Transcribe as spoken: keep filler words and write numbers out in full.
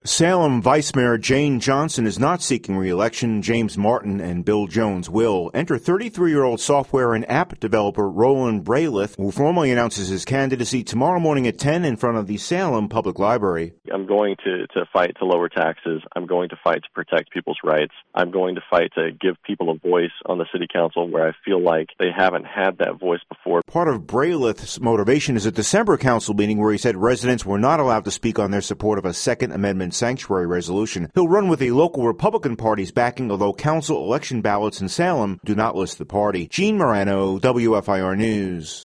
Salem Vice Mayor Jane Johnson is not seeking re-election. James Martin and Bill Jones will. Enter thirty-three-year-old software and app developer Roland Braylith, who formally announces his candidacy tomorrow morning at ten in front of the Salem Public Library. I'm going to, to fight to lower taxes. I'm going to fight to protect people's rights. I'm going to fight to give people a voice on the city council where I feel like they haven't had that voice before. Part of Braylith's motivation is a December council meeting where he said residents were not allowed to speak on their support of a Second Amendment sanctuary resolution. He'll run with the local Republican Party's backing, although council election ballots in Salem do not list the party. Gene Morano, W F I R News.